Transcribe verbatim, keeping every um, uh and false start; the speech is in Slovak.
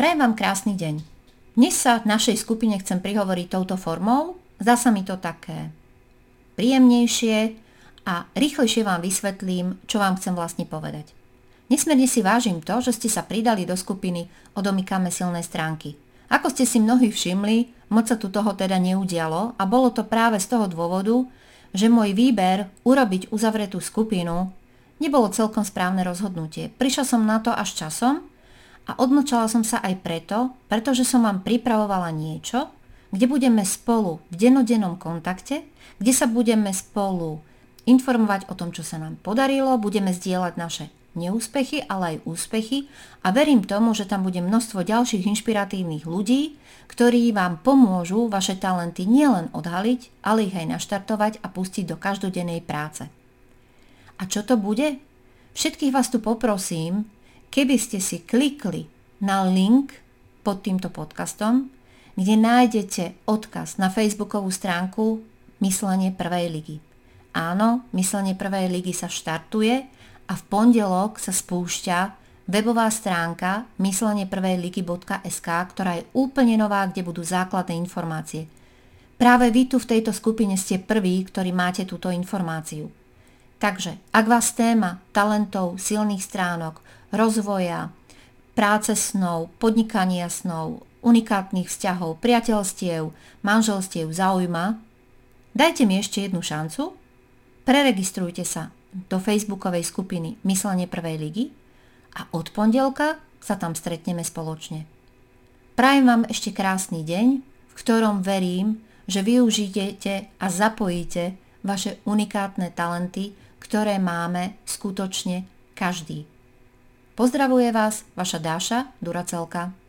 Prajem vám krásny deň. Dnes sa našej skupine chcem prihovoriť touto formou. Zdá sa mi to také príjemnejšie a rýchlejšie vám vysvetlím, čo vám chcem vlastne povedať. Nesmierne si vážim to, že ste sa pridali do skupiny Odomýkame silné stránky. Ako ste si mnohí všimli, moc sa tu toho teda neudialo a bolo to práve z toho dôvodu, že môj výber urobiť uzavretú skupinu nebolo celkom správne rozhodnutie. Prišla som na to až časom a odmlčala som sa aj preto, pretože som vám pripravovala niečo, kde budeme spolu v dennodennom kontakte, kde sa budeme spolu informovať o tom, čo sa nám podarilo, budeme zdieľať naše neúspechy, ale aj úspechy a verím tomu, že tam bude množstvo ďalších inšpiratívnych ľudí, ktorí vám pomôžu vaše talenty nielen odhaliť, ale ich aj naštartovať a pustiť do každodennej práce. A čo to bude? Všetkých vás tu poprosím, keby ste si klikli na link pod týmto podcastom, kde nájdete odkaz na facebookovú stránku Myslenie prvej ligy. Áno, Myslenie prvej ligy sa štartuje a v pondelok sa spúšťa webová stránka myslenie prvej ligy bodka es ká, ktorá je úplne nová, kde budú základné informácie. Práve vy tu v tejto skupine ste prví, ktorí máte túto informáciu. Takže, ak vás téma talentov, silných stránok, rozvoja, práce snov, podnikania snov, unikátnych vzťahov, priateľstiev, manželstiev zaujíma, dajte mi ešte jednu šancu, preregistrujte sa do facebookovej skupiny Myslenie prvej ligy a od pondelka sa tam stretneme spoločne. Prajem vám ešte krásny deň, v ktorom verím, že využijete a zapojíte vaše unikátne talenty, ktoré máme skutočne každý. Pozdravuje vás vaša Dáša Duracelka.